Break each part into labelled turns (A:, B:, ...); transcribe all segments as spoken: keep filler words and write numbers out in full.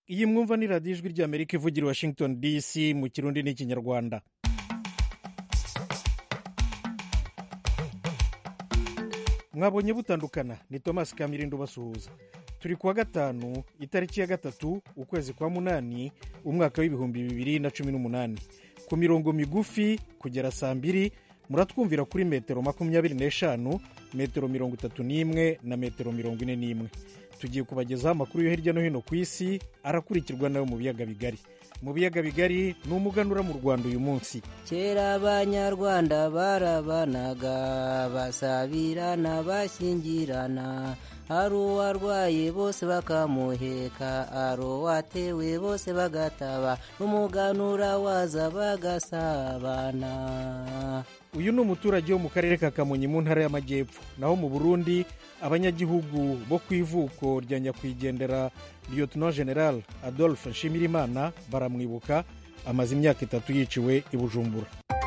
A: iyi mwumva ni radiyo ijwi ry'amerika ivugira i washington dc mu kirundi n'ikinyarwanda. mwabonye butandukana ni thomas kamirindo basuhuza. turi kuwa gatanu itariki ya gatatu ukwezi kwa munani umwaka w'ibihumbi bibiri na cumi n'umunani. ku mirongo migufi kugera saa mbiri muratwumvira kuri metero makumyabiri n'eshanu, metero mirongo itatu n'imwe na metero mirongo ine n'imwe. tugiye kubagezaho amakuru yo hirya no hino ku isi arakurikirwa nayo mu biyaga bigari. mu biyaga bigari ni umuganura mu Rwanda uyu munsi.
B: kera abanyarwanda barabanaga basabirana bashyingirana, hari uwarwaye bose bakamuheka, hari uwatewe bose bagataba, n'umuganura waza bagasabana.
A: uyu ni umuturage wo mu karere ka Kamonyi mu ntara y'Amajyepfo. naho mu Burundi abanyagihugu bo ku ivuko rya nyakwigendera Lieutenant General Adolphe Nshimirimana baramwibuka, amaze imyaka itatu yiciwe i Bujumbura.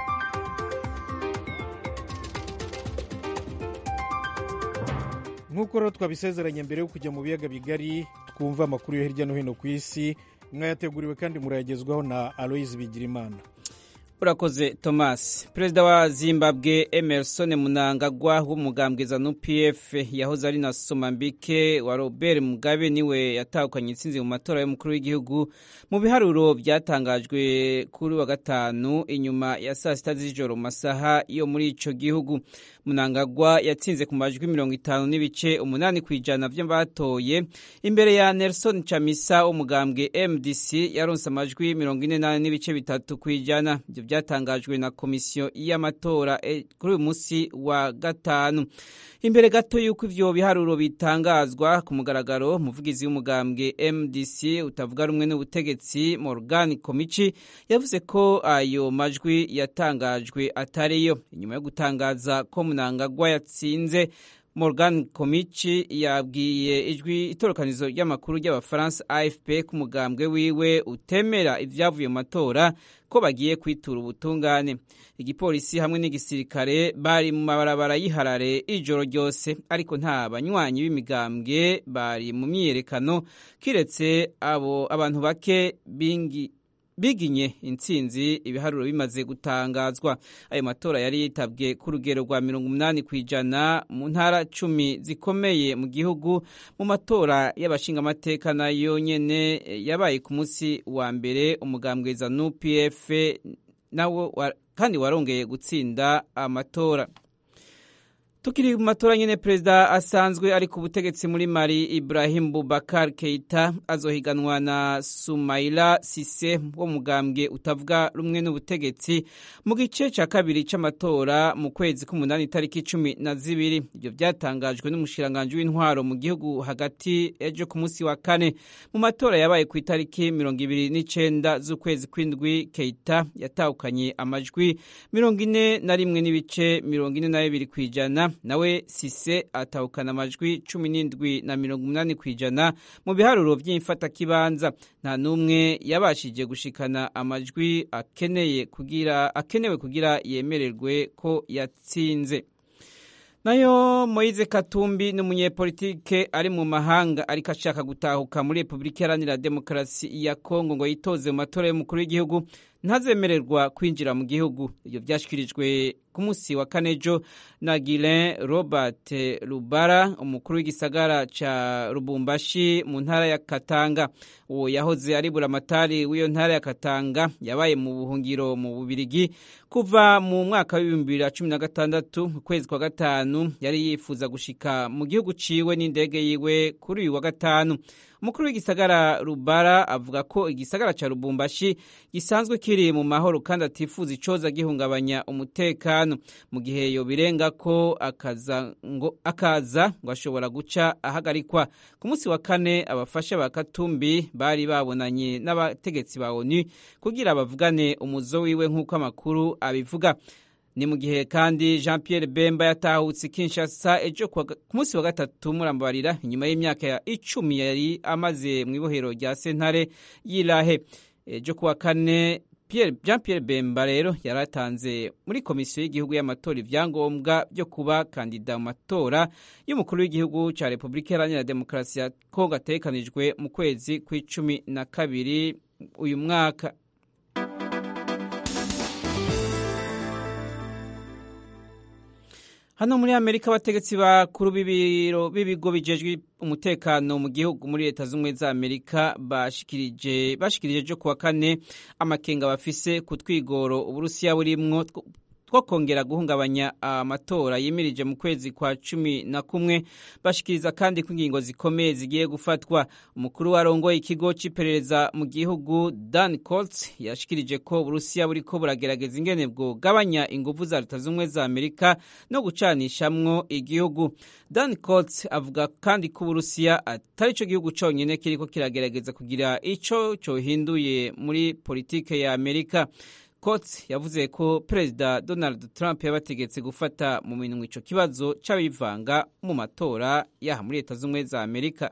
A: nk'uko rero twabisezeranye mbere yo kujya mu biyaga bigari, twumva amakuru yo hirya no hino ku isi, mwayateguriwe kandi murayagezwaho na Aloise Bigirimana.
C: urakoze Thomas. Perezida wa Zimbabwe Emerson Mnangagwa w'umugambwe ZANU P F yahoze ari na Somambike wa Robert Mugabe niwe yatahukanye intsinzi mu matora y'umukuru w'igihugu mu biharuro byatangajwe kuri wa gatanu inyuma ya saa sita z'ijoro mu masaha yo muri ico gihugu. Mnangagwa yatsinze ku majwi mirongo itanu n'ibice umunani kw'ijana vy'abatoye, imbere ya Nelson Chamisa w'umugambwe M D C yaronse amajwi mirongo ine n'ane n'ibice bitatu kw'ijana. byatangajwe na komisiyo y'amatora e, kuri uyu munsi wa gatanu. Imbere gato y'uko ivyo biharuro bitangazwa ku mugaragaro, umuvugizi w'umugambwe M D C utavuga rumwe n'ubutegetsi Morgan Komichi yavuze ko ayo majwi yatangajwe atariyo. Inyuma yo gutangaza ko Mnangagwa yatsinze, Morgan Komichi yabwiye ijwi itorokanizo ry'amakuru ry'abafaransa A F P ku mugambwe wiwe utemera ivyavuye mu matora ko bagiye kwitura ubutungane. Igipolisi hamwe n'igisirikare bari mu mabarabara y'iharare ijoro ryose, ariko nta banywanyi b'imigambwe bari mu myiyerekano kiretse abo abantu bake bingi biginye intsinzi ibiharuro bimaze gutangazwa. Ayo matora yari yitabwe ku rugero rwa mirongo umunani kw'ijana mu ntara cumi zikomeye mu gihugu. Mu matora y'abashingamateka nayo nyene yabaye ku munsi wa mbere, umugambwe ZANU P F nawo kandi warongeye gutsinda amatora. Tukiri mu matora nyene, perezida asanzwe ari ku butegetsi muri Mali Ibrahim Boubacar Keita azohiganwa na Soumaïla Cissé wo mugambwe utavuga rumwe n'ubutegetsi mu gice ca kabiri c'amatora mu kwezi k'umunani tariki cumi na zibiri. Ivyo vyatangajwe n'umushiranganje w'intwaro mu gihugu hagati ejo ku munsi wa kane. Mu matora yabaye ku itariki mirongo ibiri n'icenda z'ukwezi kw'indwi, Keita yatahukanye amajwi mirongo ine na rimwe n'ibice mirongo ine na bibiri kw'ijana, nawe Cissé atahukana amajwi cumi n'indwi na mirongo umunani kw'ijana mu biharuro vy'imfatakibanza. Nta n'umwe yabashije gushikana amajwi akeneye kugira akenewe kugira yemererwe ko yatsinze. Nayo Moise Katumbi n'umunyepolitike ari mu mahanga ariko ashaka gutahuka muri Republika Iharanira Demokarasi ya Kongo ngo yitoze mu matora y'umukuru w'igihugu ntazemererwa kwinjira mu gihugu. Iyo vyashikirijwe ku munsi wa kanejo na Guilain Robert Rubara, umukuru w'igisagara ca Lubumbashi mu ntara ya Katanga. Uwo yahoze ari buramatari w'iyo ntara ya Katanga yabaye mu buhungiro mu Bubirigi kuva mu mwaka wa bibiri na cumi na gatandatu. Kwezi kwa gatanu yari yifuza gushika mu gihugu ciwe n'indege yiwe kuri uyu wa gatanu. Umukuru w'igisagara Rubara avuga ko igisagara ca Lubumbashi gisanzwe kiri mu mahoro kandi atifuza icoza gihungabanya umutekano. Mu gihe yo birenga ko akaza ngo akaza ngo ashobora guca ahagarikwa. Ku munsi wa kane abafasha ba Katumbi bari babonanye n'abategetsi ba ONU kugira bavugane umuzo wiwe nk'uko amakuru abivuga. Ni mu gihe kandi Jean Pierre Bemba yatahutse Kinshasa ejo ku munsi wa gatatu murambarira inyuma y'imyaka ya icumi yari amaze mu ibohero rya Sentare y'Irahe. Ejo kuwa kane Pierre Jean Pierre Bemba rero yaratanze muri komisiyo y'igihugu y'amatora ivyangombwa byo kuba kandida mu matora y'umukuru w'igihugu ca Republika Iharanira Demokarasi ya Kongo ategekanijwe mu kwezi kw'icumi na kabiri uyu mwaka. Hano muri Amerika abategetsi bakuru b'ibiro b'ibigo bijejwe umutekano mu gihugu muri Leta z'Ubumwe za Amerika bashikirije bashikirije jo kuwa kane amakenga bafise ku twigoro Uburusiya burimwo two kongera guhungabanya amatora yimirije mu kwezi kwa cumi na kumwe. Bashikiriza kandi ko ingingo zikomeye zigiye gufatwa. Umukuru warongoye ikigo c'iperereza mu gihugu Dan Coats yashikirije ko Uburusiya buriko buragerageza ingene bwo gabanya inguvu za Leta z'Ubumwe za Amerika no gucanishamwo igihugu. Dan Coats avuga kandi ko Uburusiya atari ico gihugu conyene kiriko kiragerageza kugira ico cohinduye muri politike ya Amerika. Coats yavuze ko Perezida Donald Trump yabategetse gufata mu minwe ico kibazo c'abivanga mu matora yaha muri Leta z'Ubumwe za Amerika.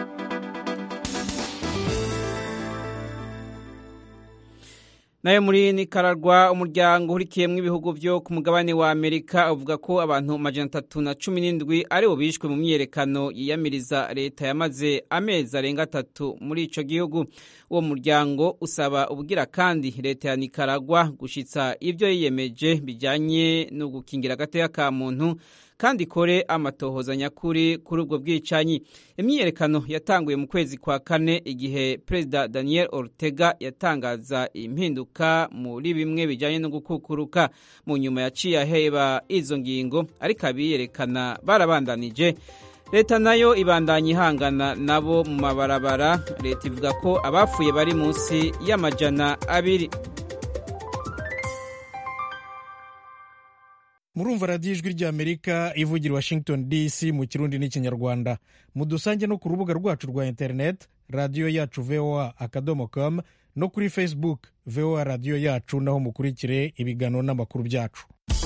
C: Nayo muri Nicaragua umuryango urikiyemwe ibihugu vyo ku mugabane wa Amerika uvuga ko abantu amajana atatu na cumi n'indwi ari bo bishwe mu myiyerekano yiyamiriza leta yamaze amezi arenga atatu muri ico gihugu. Uwo muryango usaba ubugira kandi leta ya Nicaragua gushitsa ivyo yiyemeje bijanye no gukingira agateka ka muntu kandi kore amatohoza nyakuri kuri ubwo bwicanyi. Imyiyerekano yatanguye mu kwezi kwa kane igihe Perezida Daniel Ortega yatangaza impinduka muri bimwe bijanye no gukukuruka. Mu nyuma yaciye aheba izo ngingo ariko abiyerekana barabandanije. Leta nayo ibandanya ihangana nabo mu mabarabara. Leta ivuga ko abafuye bari munsi y'amajana abiri.
A: Murumva radiyo ijwi ry'Amerika ivugira Washington D C mu Kirundi n'Ikinyarwanda. Mudusange no ku rubuga rwacu rwa internet radiyo yacu V O A akadomo com no kuri Facebook V O A radiyo yacu, naho mukurikire ibiganiro n'amakuru byacu.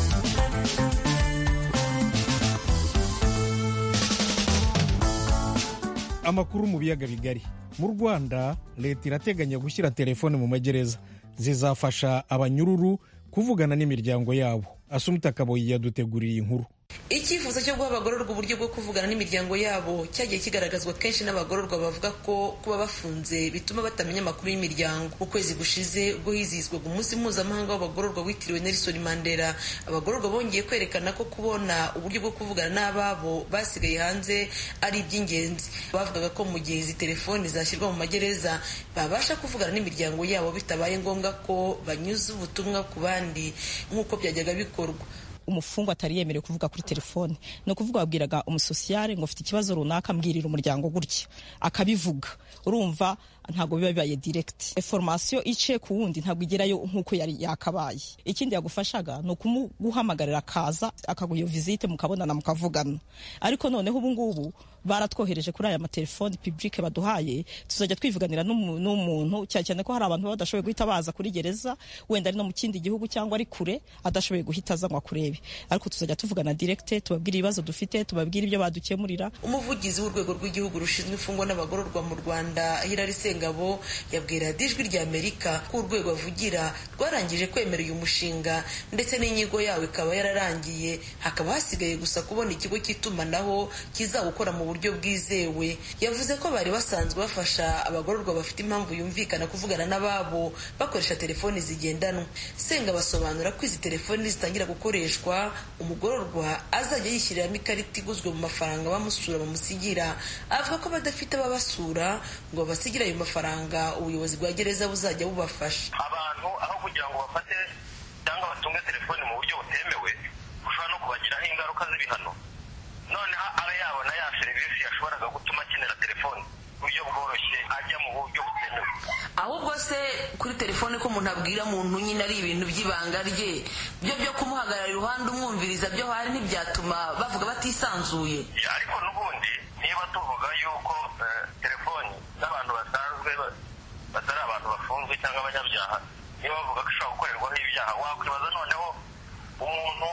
A: Amakuru mu biyaga bigari. Mu Rwanda leta irateganya gushyira telefone mu magereza zizafasha abanyururu kuvugana n'imiryango yabo. Asumta Kaboyi yaduteguriye inkuru.
D: Icyifuzo cyo guha abagororwa uburyo bwo kuvugana n'imiryango yabo cyagiye kigaragazwa kenshi n'abagororwa bavuga ko kuba bafunze bituma batamenya amakuru y'imiryango. Ukwezi gushize ubwo hizihizwaga umunsi mpuzamahanga w'abagororwa witiriwe Nelson Mandela, abagororwa bongeye kwerekana ko kubona uburyo bwo kuvugana n'ababo basigaye hanze ari iby'ingenzi. Bavugaga ko mu gihe izi telefoni zashyirwa mu magereza babasha kuvugana n'imiryango yabo bitabaye ngombwa ko banyuza ubutumwa ku bandi nk'uko byajyaga bikorwa.
E: Umufungwa atari yemerewe kuvuga kuri telefone, no kuvuga wabwiraga umusosiyare ngo ufite ikibazo runaka mbwirira umuryango gutya akabivuga. Urumva ntago biba bibaye direct. Information ice ku wundi ntago igerayo nkuko yari yakabaye. Ikindi yagufashaga no kumuhamagarira kaza akaguyo visite mukabonana mukavugana. Ariko noneho ubu ngubu baratwohereje kuri aya matelefone public baduhaye, tuzajya twivuganira n'umuntu cyane cyane ko hari abantu badashoboye guhita baza kuri gereza, wenda ari no mu kindi gihugu cyangwa ari kure adashoboye guhita azanwa kurebe. Ariko tuzajya tuvugana direct, tubabwira ibibazo dufite, tubabwira ibyo badukemurira.
D: Umuvugizi w'urwego rw'igihugu rushinzwe imfungwa n'abagororwa mu Rwanda Hilary Sengabo yabwira Ijwi ry'Amerika ko urwego avugira rwarangije kwemera uyu mushinga ndetse n'inyigo yawe ikaba yararangiye, hakaba hasigaye gusa kubona ikigo cy'itumanaho kizawukora mu buryo bwizewe. Yavuze ko bari basanzwe bafasha abagororwa bafite impamvu yumvikana kuvugana n'ababo bakoresha telefoni zigendanwa. Senga basobanura ko izi telefoni zitangira gukoreshwa umugororwa azajya yishyiriramo ikarita iguzwe mu mafaranga bamusura bamusigira. Avuga ko badafite babasura ngo basigira ayo mafaranga ubuyobozi bwa gereza buzajya bubafasha.
F: Abantu aho kugira ngo bafate cyangwa batunge telefoni mu buryo butemewe ushobora no kubagiraho ingaruka z'ibihano. None abe yabona ya serivisi yashoboraga gutuma akenera telefoni buryo bworoshye ajya mu buryo butemewe.
D: Ahubwo se kuri telefone ko umuntu abwira muntu nyine ari ibintu by'ibanga rye, byo byo kumuhagarara iruhande umwumviriza byo hari ntibyatuma bavuga batisanzuye.
F: Ariko n'ubundi niba tuvuga yuko telefoni n'abantu basanzwe batari abantu bafunzwe cyangwa abanyabyaha niba bavuga ko ishobora gukorerwaho ibyaha, wakwibaza noneho umuntu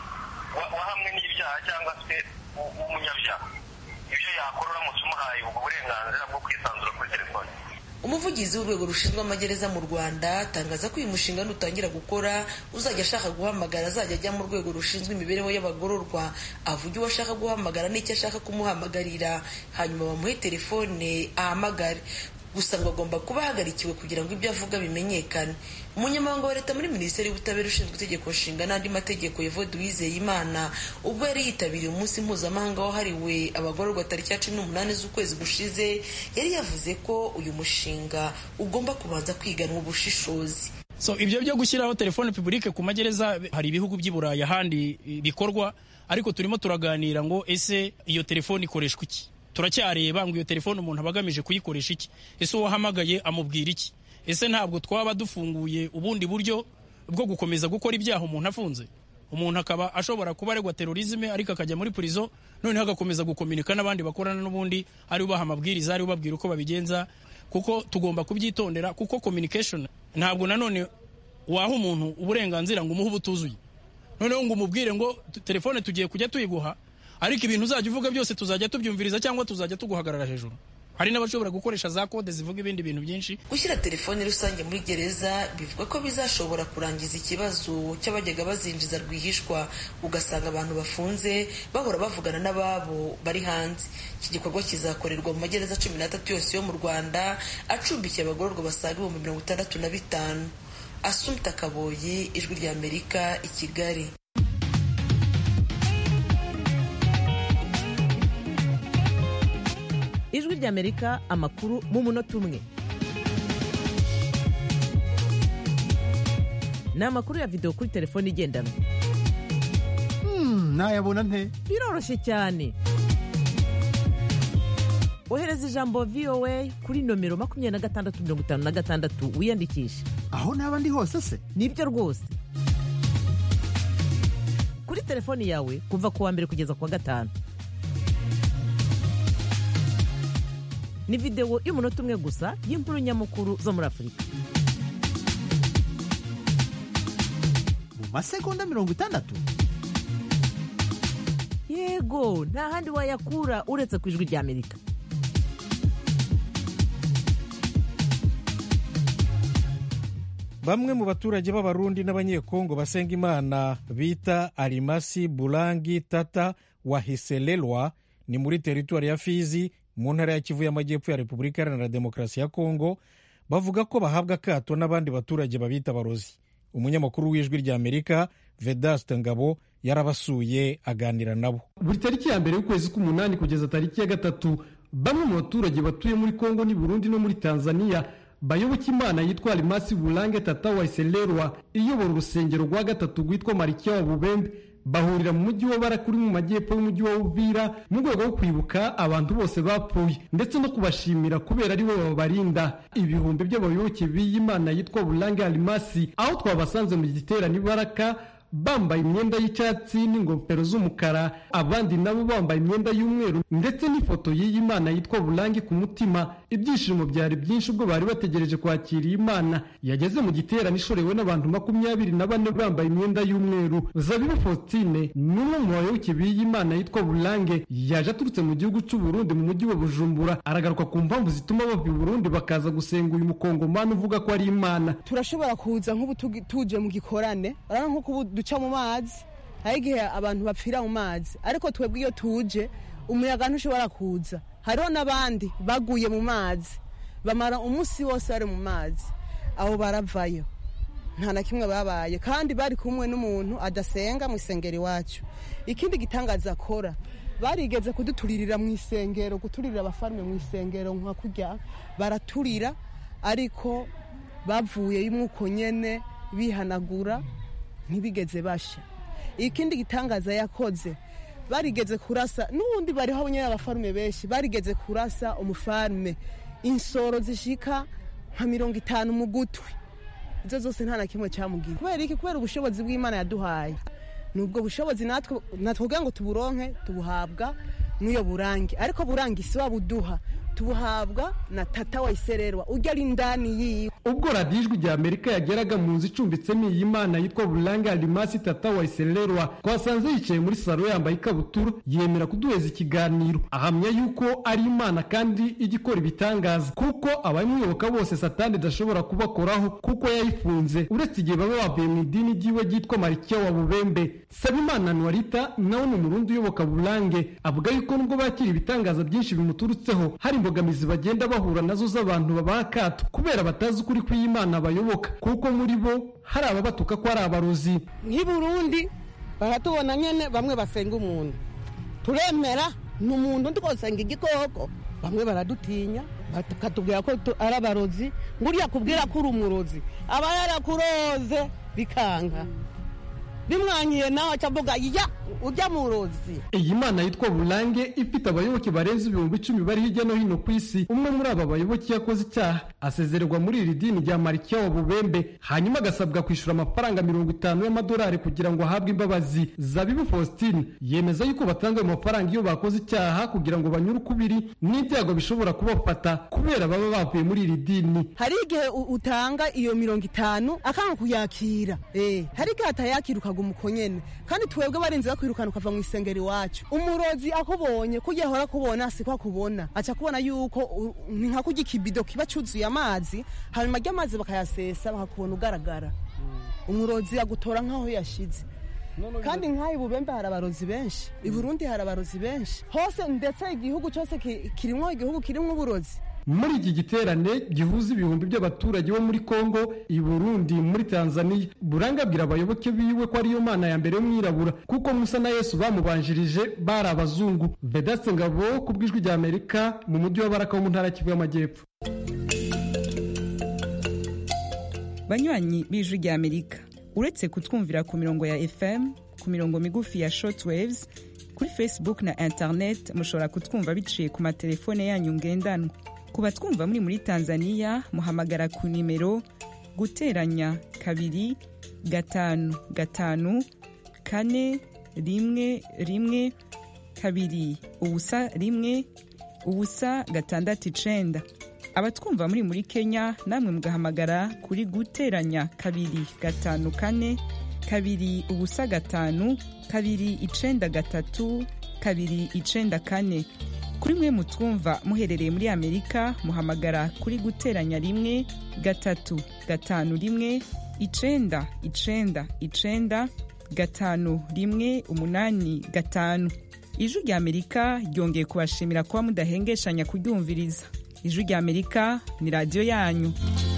F: wahamwe n'ibyaha cyangwa se umunyabyaha ibyo yakora uramutse umuhaye ubwo burenganzira bwo kwisanzura kuri telefoni.
D: umuvugizi w'urwego rushinzwe amagereza mu Rwanda atangaza ko uyu mushinga nutangira gukora uzajya ashaka guhamagara azajya ajya mu rwego rushinzwe imibereho y'abagororwa avuge uwo ashaka guhamagara n'icyo ashaka kumuhamagarira hanyuma bamuhe telefone ahamagare, gusa ngo agomba kuba ahagarikiwe kugira ngo ibyo avuga bimenyekane. Umunyamabanga wa leta muri minisiteri y'ubutabera ushinzwe itegeko nshinga n'andi mategeko Evode Uwizeyimana ubwo yari yitabiriye umunsi mpuzamahanga wahariwe abagororwa tariki ya cumi n'umunani z'ukwezi gushize yari yavuze ko uyu mushinga ugomba kubanza kwiganwa ubushishozi.
G: So ibyo byo gushyiraho telefone publique ku magereza hari ibihugu by'i Burayi ahandi bikorwa, ariko turimo turaganira ngo ese iyo telefone ikoreshwa iki? Turacyareba ngo iyo telefone umuntu abagamije kuyikoresha iki? Ese uwahamagaye amubwira iki? Ese ntabwo twaba dufunguye ubundi buryo bwo gukomeza gukora ibyaha umuntu afunze? Umuntu akaba ashobora kuba aregwa terorisme ariko akajya muri prison, noneho agakomeza gukominika n'abandi bakorana n'ubundi ari ubaha amabwiriza, ari ubabwira uko babigenza, kuko tugomba kubyitondera, kuko communication ntabwo nanone waha umuntu uburenganzira ngo umuhe ubutuzuye, noneho ngo umubwire ngo telefone tugiye kujya tuyiguha, ariko ibintu uzajya uvuga byose tuzajya tubyumviriza cyangwa tuzajya tuguhagarara hejuru. Hari n'abashobora gukoresha za kode zivuga ibindi bintu byinshi.
D: Gushyira telefone rusange muri gereza bivuga ko bizashobora kurangiza ikibazo cy'abajyaga bazinjiza rwihishwa, ugasanga abantu bafunze bahora bavugana n'ababo bari hanze. Iki gikorwa kizakorerwa mu magereza cumi n'atatu yose yo mu Rwanda acumbikiye abagororwa basaga ibihumbi mirongo itandatu na bitanu. Assumpta Kaboyi, Ijwi rya Amerika, i Kigali.
H: Ijwi rya Amerika, amakuru mu munota umwe. Ni amakuru ya video kuri telefone igendanwa.
I: Hmm, nayabona nte?
H: Biroroshye cyane. Ohereza ijambo V O A kuri nomero makumyabiri na gatandatu mirongo itanu na gatandatu wiyandikisha.
I: Aho naba ndi hose se?
H: Nibyo rwose. Kuri telefone yawe kuva ku wa mbere kugeza ku wa gatanu. Ni video y'umunota umwe gusa y'inkuru nyamukuru zo muri Afurika.
I: Mu masegonda mirongo itandatu?
H: Yego, nta handi wayakura uretse ku Ijwi rya Amerika.
A: Bamwe mu baturage b'Abarundi n'Abanyekongo basenga Imana bita Alimasi Bulangi Tata Wahiselelwa ni muri teritwari ya Fizi mu ntara ya Kivu y'Amajyepfo ya Repubulika Iharanira Demokarasi ya Kongo, bavuga ko bahabwa akato n'abandi baturage babita abarozi. Umunyamakuru w'Ijwi rya Amerika Vedaste Ngabo yarabasuye aganira nabo.
J: Buri tariki ya mbere y'ukwezi k'umunani kugeza tariki ya gatatu, bamwe mu baturage batuye muri Kongo ni Burundi no muri Tanzania bayoboka Imana yitwa Alimasi Bulange Tata Wahiselelwa iyobora urusengero rwa gatatu rwitwa Marikia wa Bubembe, bahurira mu mujyi wa Barakuri mu majyepfo y'umujyi wa Uvira mu rwego rwo kwibuka abantu bose bapfuye ndetse no kubashimira kubera ari bo babarinda. Ibihumbi by'abayoboke b'Imana yitwa Bulange Alimasi aho twabasanze mu giterane Baraka bambaye imyenda y'icyatsi n'ingofero z'umukara, abandi nabo bambaye imyenda y'umweru ndetse n'ifoto y'iyi Mana yitwa Bulangi ku mutima. Ibyishimo byari byinshi ubwo bari bategereje kwakira iyi Mana. Yageze mu giterane ishorewe n'abantu makumyabiri na bane bambaye imyenda y'umweru. Zabibu Faustine n'umwe mu bayoboke b'iyi Mana yitwa Bulange yaje aturutse mu gihugu cy'u Burundi mu mujyi wa Bujumbura, aragaruka ku mpamvu zituma bava i Burundi bakaza gusenga uyu mukongomani uvuga ko ari Imana.
K: Turashobora kuza nk'ubu tuje mu gikorane arana nko duca mu mazi, hari igihe abantu bapfira mu mazi, ariko twebwe iyo tuje umuyaga ntushobora kuza. Hariho n'abandi baguye mu mazi bamara umunsi wose bari mu mazi, abo baravayo nta na kimwe babaye, kandi bari kumwe n'umuntu adasenga mu isengero iwacu. Ikindi gitangaza akora, barigeze kuduturirira mu isengero, guturira abafarme mu isengero nka kurya baraturira, ariko bavuye y'umwuko nyene bihanagura ntibigeze basha. Ikindi gitangaza yakoze, barigeze kurasa n'ubundi bariho abanyene abafarume benshi, barigeze kurasa umufarume insoro zishika nka mirongo itanu mu gutwi. Izo zose nta na kimwe cyamugira. Kubera iki? Kubera ubushobozi bw'Imana yaduhaye. Nubwo bushobozi natwe natwoga ngo tuburonke tubuhabwa n'uyo Burangi, ariko Burangi si wabuduha, tubuhabwa na Tata Wahiselelwa urya ari ndani yiwe.
J: ubwo radiyo ijwi rya amerika yageraga mu nzu icumbitsemo iyi mana yitwa Bulange Alimasi Tata Waiselerwa twasanze yicaye muri salo yambaye ikabutura yemera kuduheza ikiganiro ahamya yuko ari imana kandi igikora ibitangaza kuko abamuyoboka bose satani idashobora kubakoraho kuko yayifunze uretse igihe baba bavuye mu idini ry'iwe ryitwa Marikia wa Bubembe. Sabimana Nwarita nawe ni umurundi uyoboka Bulange avuga yuko nubwo bakira ibitangaza byinshi bimuturutseho hari imbogamizi bagenda bahura nazo z'abantu babaha akato kubera batazi ukuri kw'Imana bayoboka kuko muri bo hari ababatuka ko ari abarozi.
K: nk'i Burundi baratubona nyene bamwe basenga umuntu turemera ni umuntu ndi kosenga igikoko bamwe baradutinya bakatubwira ko ari abarozi nguriya kubwira ko uri umurozi aba yarakuroze bikanga bimwanyiye nawe acavuga ya ujya mu rozi.
J: Iyi mana yitwa Bulange ifite abayoboke barenze ibihumbi icumi bari hirya no hino ku isi. Umwe muri aba bayoboke yakoze icyaha asezererwa muri iri dini rya Marikia wa Bubembe hanyuma agasabwa kwishyura amafaranga mirongo itanu y'amadolari kugira ngo ahabwe imbabazi. Zabibu Faustine yemeza yuko batanga ayo mafaranga iyo bakoze icyaha kugira ngo banyure ukubiri n'ibyago bishobora kubafata kubera baba bavuye muri iri dini.
K: Hari igihe utanga iyo mirongo itanu akanga kuyakira eh hari igihe atayakira umukonyene kandi twebwe barinze bakwirukana ukava mu isengero iwacu. Umurozi akubonye kugiye hora kubona siko akubona aca kubona yuko ni nka kugira ikibido kiba cyuzuye amazi hanyuma ry'amazi bakayasesa bakakubona ugaragara. Umurozi agutora nkaho yashize kandi nk'ayi Bubembe hari abarozi benshi, i Burundi hari abarozi benshi, hose ndetse igihugu cyose kirimo igihugu kirimo uburozi.
J: Muri iki giterane gihuza ibihumbi by'abaturage bo muri Kongo, i Burundi, muri Tanzania, Bulange abwira abayoboke biwe ko ariyo mana ya mbere y'umwirabura kuko Musa na Yesu bamubanjirije bari abazungu. Vedaste Ngabo ku bw'ijwi rya Amerika mu mujyi wa Baraka wo mu ntara y'Kivu y'Amajyepfo.
L: Banywanyi b'ijwi rya Amerika, uretse kutwumvira ku mirongo ya F M, ku mirongo migufi ya shortwaves, kuri Facebook na internet mushobora kutwumva biciye ku matelefone yanyu ngendanwa. Kuba twumva muri muri Tanzania muhamagara ku nimero guteranya kabiri gatanu gatanu kane rimwe rimwe kabiri ubusa rimwe ubusa gatandatu icenda. Abatwumva muri muri Kenya namwe mugahamagara kuri guteranya kabiri gatanu kane kabiri ubusa gatanu kabiri icenda gatatu kabiri icenda kane. Kuri mwe mutwumva muherereye muri Amerika muhamagara kuri guteranya rimwe gatatu gatanu rimwe icenda icenda icenda gatanu rimwe umunani gatanu. Ijwi rya Amerika ryongeye kubashimira kuba mudahengeshanya kuryumviriza. Ijwi rya Amerika ni radio yanyu.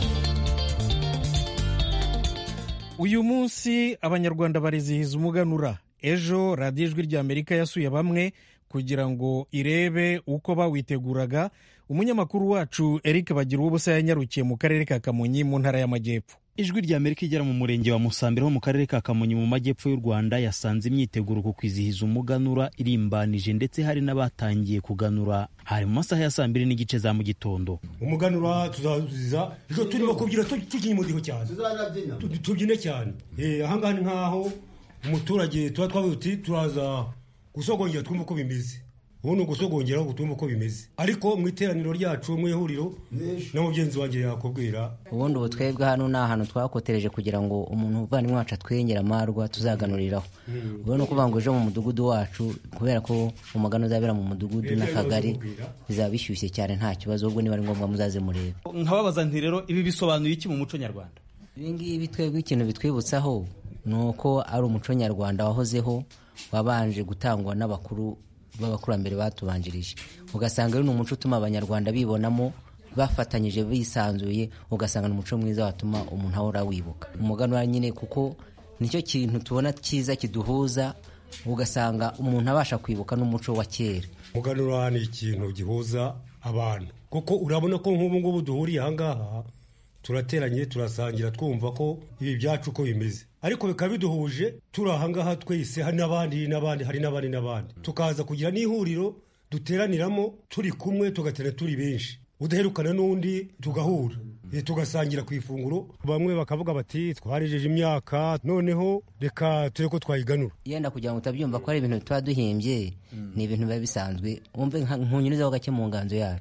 A: Uyu munsi abanyarwanda barizihiza umuganura. Ejo radio Ijwi rya Amerika yasuye bamwe kugira ngo irebe uko bawiteguraga. Umunyamakuru wacu Eric Bagiruwubusa yanyarukiye mu karere ka Kamonyi mu ntara y'Amajyepfo.
M: Ijwi rya Amerika igera mu murenge wa Musambira ho mu karere ka Kamonyi mu majyepfo y'u Rwanda yasanze imyiteguro ku kwizihiza umuganura irimbanije ndetse hari n'abatangiye kuganura hari mu masaha ya saa mbiri n'igice za mu gitondo.
N: Umuganura tuzaziza ejo turimo kubyina tugiye mu giho cyane tubyine cyane eh ahangana nkaho umuturage tuba twabuti turaza gusogongera twumva uko bimeze. Ubu gusogongera ngo twumva uko bimeze ariko mu iteraniro ryacu mu ihuriro na mugenzi wanjye yakubwira
B: ubundi ubu twebwe hano na hano twakotereje kugira ngo umuntu uvana imwaca twengera amarwa tuzaganuriraho. Ubu no kuvuga ejo mu mudugudu wacu kubera ko umugano uzabera mu mudugudu n'akagari bizabishyushye cyane nta kibazo ubwo niba ari ngombwa muzaze murebe.
M: Nkababaza nti rero ibi bisobanuye iki mu muco nyarwanda?
B: Ibi ngibi twebwe ikintu bitwibutsaho nuko ari umuco nyarwanda wahozeho wabanje gutangwa n'abakuru b'abakurambere batubanjirije. Ugasanga ari umuco utuma abanyarwanda bibonamo bafatanyije bisanzuye, ugasanga n'umuco mwiza watuma umuntu ahora wibuka. Umuganura nyine kuko nicyo kintu tubona cyiza kiduhuza, ugasanga umuntu abasha kwibuka n'umuco wa kera.
N: Umuganura ni ikintu gihuza abantu kuko urabona ko nk'ubu ngubu duhuriye aha ngaha turateranye turasangira twumva ko ibi byacu uko bimeze ariko bikaba biduhuje turi aha ngaha twese hari n'abandi n'abandi hari n'abandi n'abandi tukaza kugira n'ihuriro duteraniramo turi kumwe tugaterana turi benshi udaherukana n'undi tugahura e, tugasangira ku ifunguro. Bamwe bakavuga bati twarijeje imyaka noneho reka ture ko twayiganura.
B: Yenda kugira ngo utabyumva ko ari ibintu tuba duhimbye mm. ni ibintu biba bisanzwe umve nkunyurizaho gake mu nganzo yacu.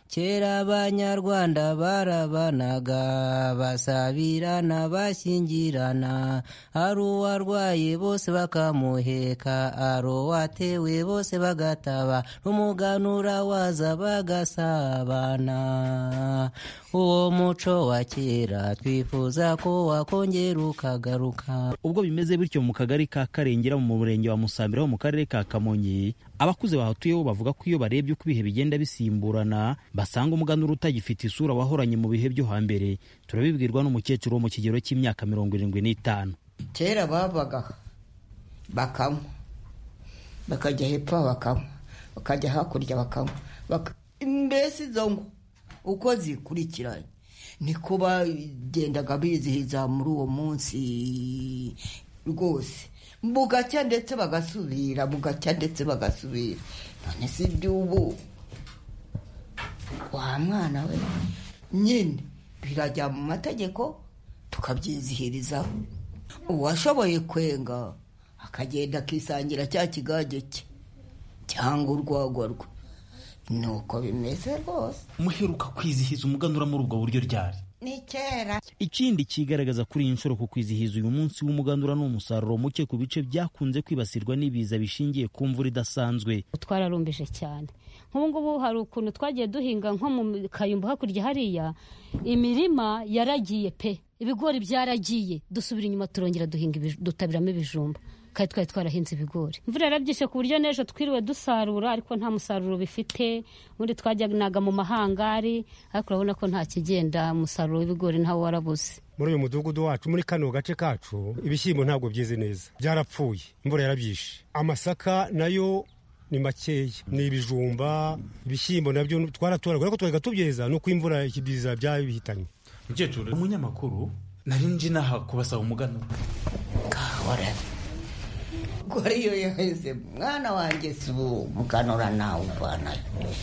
B: kera abanyarwanda barabanaga basabirana bashyingirana, ari uwarwaye bose bakamuheka, ari uwatewe bose bagataba, n'umuganura waza bagasabana. Uwo muco wa kera twifuza ko wakongera ukagaruka.
M: Ubwo bimeze bityo mu kagari ka Karengera mu murenge wa Musambira ho mu karere ka Kamonyi, abakuze bahatuyeho bavuga ko iyo barebye uko ibihe bigenda bisimburana basanga umuganura utagifite isura wahoranye mu bihe byo hambere. Turabibwirwa n'umukecuru wo mu kigero cy'imyaka mirongo irindwi n'itanu.
O: Kera babaga bakanywa, bakajya hepfo bakanywa, bakajya hakurya bakanywa, mbese izo ngo uko zikurikiranye niko bagendaga bizihiza muri uwo munsi rwose, bugacya ndetse bagasubira, bugacya ndetse bagasubira. None si iby'ubu wa mwana we nyine birajya mu mategeko tukabyizihirizaho. Uwashoboye kwenga akagenda akisangira cya kigage cye cyangwa urwagwa rwe, nuko bimeze rwose.
M: Muheruka kwizihiza umuganura muri ubwo buryo ryari?
O: Ni kera.
M: Ikindi kigaragaza kuri iyi nshuro ku kwizihiza uyu munsi w'umuganura n'umusaruro muke ku bice byakunze kwibasirwa n'ibiza bishingiye ku mvura idasanzwe.
P: Twararumbije cyane. Nk'ubu ngubu hari ukuntu twagiye duhinga nko mu Kayumbu hakurya hariya, imirima yaragiye pe, ibigori byaragiye, dusubira inyuma turongera duhinga dutabiramo ibijumba, kandi twari twarahinze ibigori. Imvura yarabyishe ku buryo n'ejo twiriwe dusarura ariko nta musaruro bifite. Ubundi twajyanaga mu mahangari ariko urabona ko nta kigenda, umusaruro w'ibigori ntawo warabuze.
N: Muri uyu mudugudu wacu, muri kano gace kacu, ibishyimbo ntabwo byeze neza, byarapfuye, imvura yarabyishe. Amasaka nayo ni makeya, ni ibijumba, ibishyimbo nabyo twaratoragura ariko twajyaga tubyeza nuko imvura ikibiza byabihitanye.
Q: Mukecuru umunyamakuru nari nje naha kubasaba umuganura.
O: Kahora gore yo yaheze mwana wanjye subu muganura nawe bana.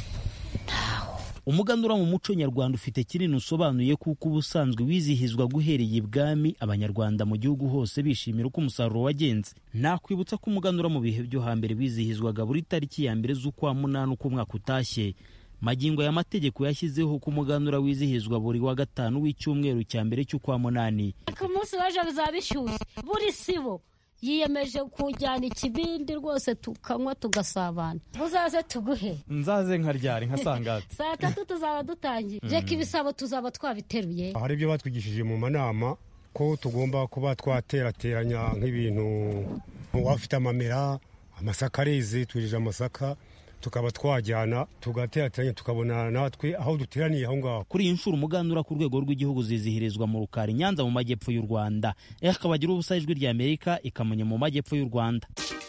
M: Umuganura mu muco nyarwanda ufite kinini usobanuye kuko ubusanzwe wizihizwa guhereye ibwami, abanyarwanda mu gihugu hose bishimira uko umusaruro wagenze. Nakwibutsa ko umuganura mu bihe byo hambere wizihizwaga buri tariki ya mbere z'ukwa munani uko umwaka utashye. Magingo ya mategeko yashyizeho ko umuganura wizihizwa buri wa gatanu w'icyumweru cya mbere cy'ukwa munani.
P: Ku munsi waje bizabishyushye, buri sibo yiyemeje kujyana ikibindi rwose tukanywa tugasabana. Muzaze tuguhe.
Q: Nzaze nkaryari nkasangate.
P: Saa tatu tuzaba dutangiye. Reka ibisabo tuzaba twabiteruye.
N: Hari ibyo batwigishije mu manama ko tugomba kuba twaterateranya nk'ibintu, wafite amamera, amasaka areze, twirije amasaka tukaba twajyana tugaterateranya tukabona natwe aho duteraniye aho ngaho.
M: Kuri iyi nshuro umuganura ku rwego rw'igihugu zizihirizwa mu Rukari, Nyanza mu majyepfo y'u Rwanda. Akabagira ubusa ijwi rya Amerika ikamenya mu majyepfo y'u Rwanda.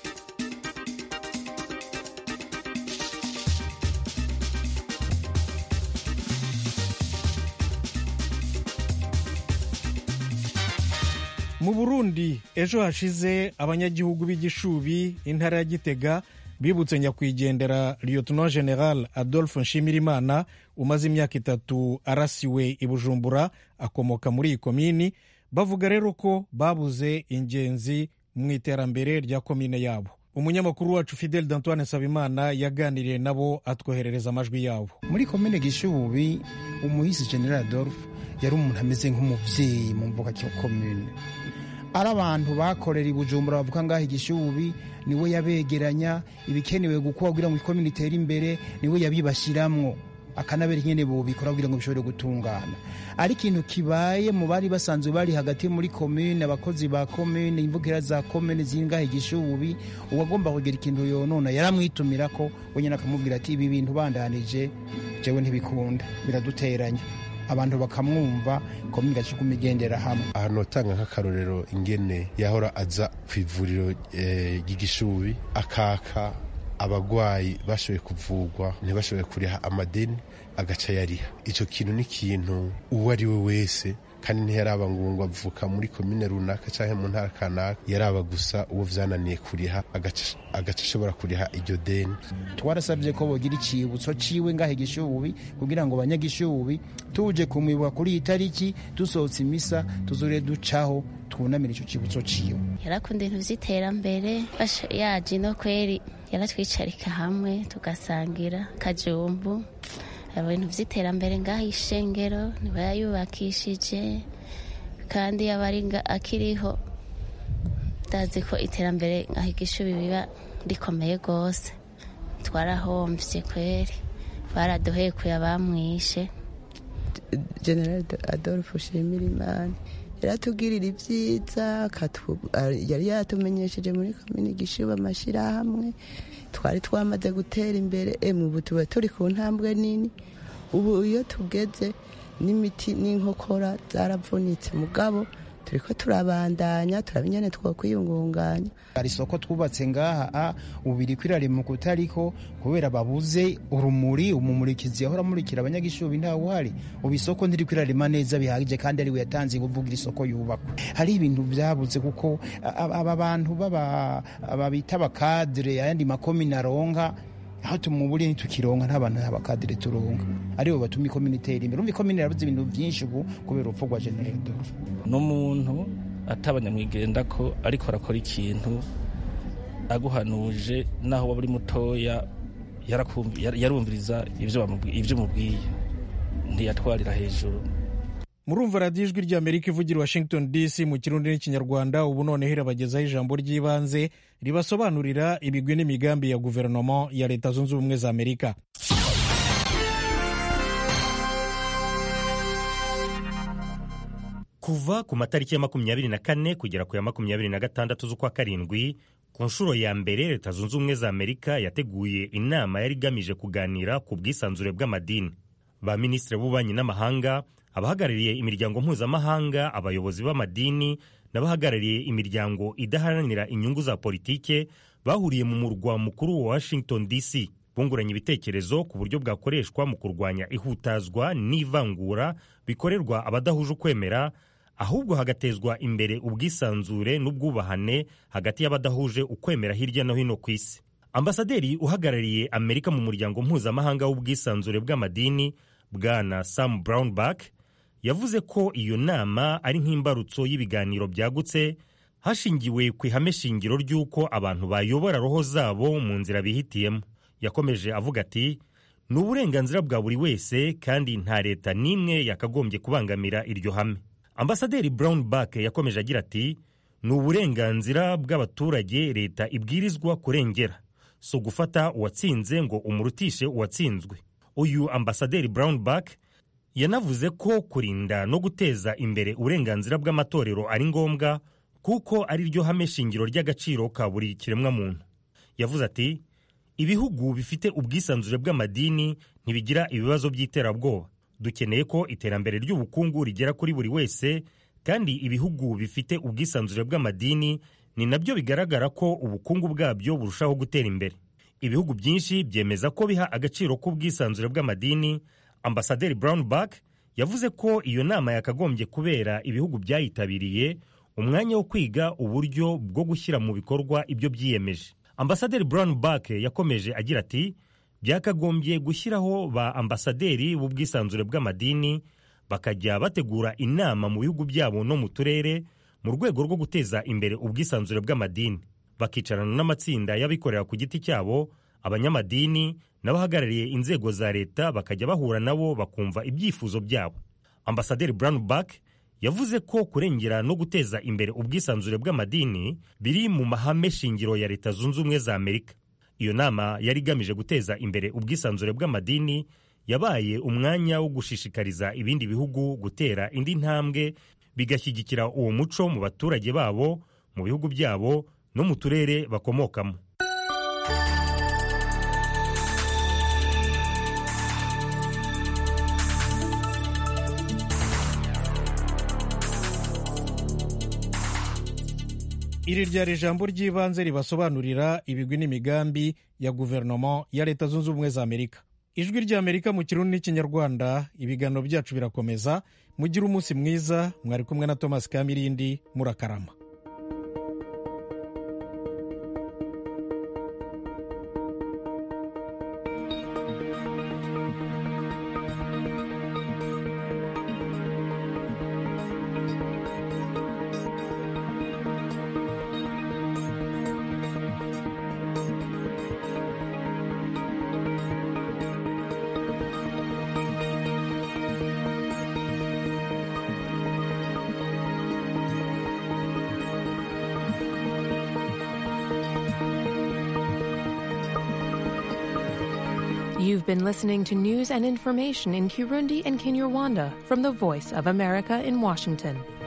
A: Mu Burundi ejo hashize abanyagihugu b'Igishubi, intara ya Gitega, bibutse nyakwigendera Lieutenant General Adolphe Nshimirimana umaze imyaka itatu arasiwe i Bujumbura, akomoka muri iyi komini. Bavuga rero ko babuze ingenzi mu iterambere rya komine yabo. Umunyamakuru wacu Fidel d'Antoine Nsabimana yaganiriye nabo atwoherereza amajwi yabo.
R: Muri komine Gishubi umuhisi General Adolphe yari umuntu ameze nk'umuvyeyi mu mvuga cyo komine. Ari abantu bakorera i Bujumbura bavuga ngaho Igishubi, niwe yabegeranya ibikenewe gukora kugira ngo ikomine itere imbere, niwe yabibashiramwo akanabera nyene bo bikora kugira ngo bishobore gutungana. Ari kintu kibaye mu bari basanzwe bari hagati muri komine, abakozi ba komine, imvugira za komine zingahe Gishubi, uwagomba kugira ikintu yonona yaramwitumira ko wenyine akamubwira ati ibi bintu bandanije jewe ntibikunda, biraduteranya. Abantu bakamwumva komine gacikuma igendera hamwe.
S: Ahantu tanga nk'akarorero ingene yahora aza ku ivuriro ry'Igishubi e, akaka abagwayi bashoboye kuvugwa ntibashoboye kuriha amadeni agaca yariha. Ico kintu ni kintu uwo ari we wese, kandi ntiyaraba ngo avuka muri komine runaka canke mu ntara kanaka, yaraba gusa uwo vyananiye kuriha agaca agaca ashobora kuriha iryo deni.
R: Twarasabye ko bogira icibutso ciwe ngahe Gishubi kugira ngo abanyagishubi tuje kumwibuka kuri itariki dusohotse imisa tuzore ducaho twunamira ico cibutso ciwe.
T: Yarakunda ibintu vy'iterambere, yaje no kweri yaratwicarika hamwe tugasangira kajumbu ibintu vy'iterambere ngaho ishengero niwe yayubakishije kandi yabari akiriho ndazi ko iterambere ngaho igishubi biba rikomeye gose twarahomvye kweri baraduhekuye abamwishe.
U: General Adolphe Nshimirimana yaratugirira ivyiza yari yatumenyesheje muri komine Gishubi amashirahamwe twari twamaze gutera imbere emu ubu tuba turi ku ntambwe nini. Ubu iyo tugeze n'imiti n'inkokora zaravunitse mugabo turiko turabandanya turabinyene twokwiyungunganya.
R: Ari soko twubatse ngaha ubiri kwirarema kutariko kubera babuze urumuri umumurikizi yahora murikira abanyagishubi nta uhari. Ubu isoko ndiri kwirarema neza bihagije kandi ari we yatanze kuvugira isoko yubakwa. Hari ibintu byabuze kuko aba bantu baba ababita abakadre ayandi makomine aronka aho tumuburi ntitukironka ntabantu abakadre turonka aribo batuma ikommuniteri imbere. Urumva ikomune yarabuze ibintu byinshi ubu kubera urupfu rwa General Adolphe.
V: N'umuntu atabanyamwigenda ko ariko arakora ikintu aguhanuje naho waba uri mutoya yarumviriza ivyo mubwiye ntiyatwarira hejuru.
A: Murumva radiyo ijwi ry'Amerika ivugira Washington D C mu kirundi n'ikinyarwanda. Ubu noneho irabagezaho ijambo ry'ibanze ribasobanurira ibigwi n'imigambi ya guverinoma ya Leta Zunze Ubumwe za Amerika.
W: Kuva ku matariki ya makumyabiri na kane kugera ku ya makumyabiri na gatandatu z'ukwa karindwi ku nshuro ya mbere Leta Zunze Ubumwe za Amerika yateguye inama yari igamije kuganira ku bwisanzure bw'amadini. Ba minisitiri b'ububanyi n'amahanga, abahagarariye imiryango mpuzamahanga, abayobozi b'amadini n'abahagarariye imiryango idaharanira inyungu za politike bahuriye mu murwa mukuru wa Washington D C bunguranye ibitekerezo ku buryo bwakoreshwa mu kurwanya ihutazwa n'ivangura bikorerwa abadahuje ukwemera, ahubwo hagatezwa imbere ubwisanzure n'ubwubahane hagati y'abadahuje ukwemera hirya no hino ku isi. Ambasaderi uhagarariye Amerika mu muryango mpuzamahanga w'ubwisanzure bw'amadini Bwana Sam Brownback yavuze ko iyo nama ari nk'imbarutso y'ibiganiro byagutse hashingiwe ku ihame shingiro ry'uko abantu bayobora roho zabo mu nzira bihitiyemo. Yakomeje avuga ati ni uburenganzira bwa buri wese kandi nta leta n'imwe yakagombye kubangamira iryo hame. Ambasaderi Brownback yakomeje agira ati ni uburenganzira bw'abaturage leta ibwirizwa kurengera, so gufata uwatsinze ngo umurutishe uwatsinzwe. Uyu Ambasaderi Brownback yanavuze ko kurinda no guteza imbere uburenganzira bw'amatorero ari ngombwa kuko ari ryo hame shingiro ry'agaciro ka buri kiremwa muntu. Yavuze ati ibihugu bifite ubwisanzure bw'amadini ntibigira ibibazo by'iterabwoba. Dukeneye ko iterambere ry'ubukungu rigera kuri buri wese, kandi ibihugu bifite ubwisanzure bw'amadini ni nabyo bigaragara ko ubukungu bwabyo burushaho gutera imbere. Ibihugu byinshi byemeza ko biha agaciro k'ubwisanzure bw'amadini. Ambasaderi Brownback yavuze ko iyo nama yakagombye kubera ibihugu byayitabiriye umwanya wo kwiga uburyo bwo gushyira mu bikorwa ibyo byiyemeje. Ambasaderi Brownback yakomeje agira ati byakagombye gushyiraho ba ambasaderi b'ubwisanzure bw'amadini bakajya bategura inama mu bihugu byabo no mu turere mu rwego rwo guteza imbere ubwisanzure bw'amadini, bakicarana n'amatsinda y'abikorera ku giti cyabo, abanyamadini n'abahagarariye inzego za leta bakajya bahura nabo bakumva ibyifuzo byabo. Ambasaderi Brownback yavuze ko kurengera no guteza imbere ubwisanzure bw'amadini biri mu mahame shingiro ya Leta Zunze Ubumwe za Amerika. Iyo nama yari igamije guteza imbere ubwisanzure bw'amadini yabaye umwanya wo gushishikariza ibindi bihugu gutera indi ntambwe bigashyigikira uwo muco mu baturage babo, mu bihugu byabo no mu turere bakomokamo.
A: Iri ryari ijambo ry'ibanze ribasobanurira ibigwi n'imigambi ya guverinoma ya Leta Zunze Ubumwe za Amerika. Ijwi ry'Amerika mu kirundi n'ikinyarwanda, ibiganiro byacu birakomeza. Mugire umunsi mwiza. Mwari kumwe na Thomas Kamirindi. Murakarama.
C: You've been listening to news and information in Kirundi and Kinyarwanda from the Voice of America in Washington.